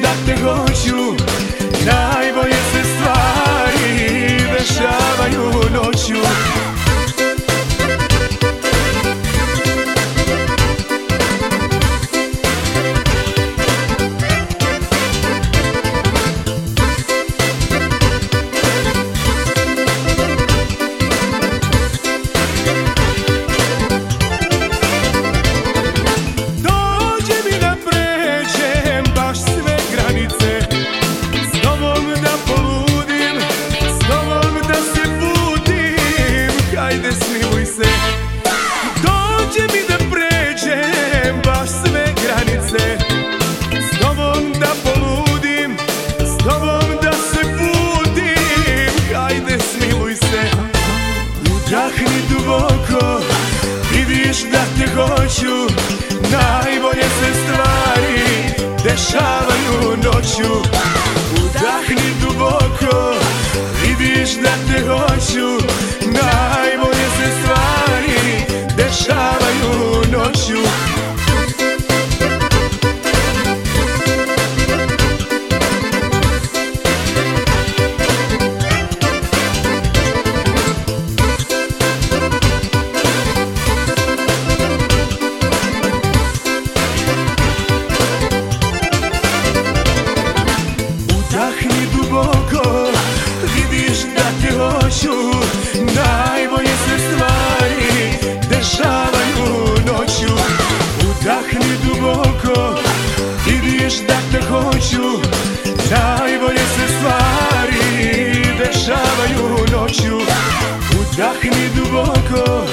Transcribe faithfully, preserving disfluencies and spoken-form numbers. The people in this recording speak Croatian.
da te hoću, najbolje se stvari dešavaju noću. Dođe mi da pređem baš sve granice, s tobom da poludim, s tobom da se budim. Hajde smiluj se, udahni duboko, vidiš da te hoću, najbolje se stvari dešavaju noću. Udahni duboko, vidiš da te hoću, najbolje se stvari dešavaju noću. Udahni duboko, vidiš da te hoću, najbolje se stvari dešavaju noću. Udahni duboko, vidiš da te hoću, najbolje se stvari dešavaju noću. Udahni duboko,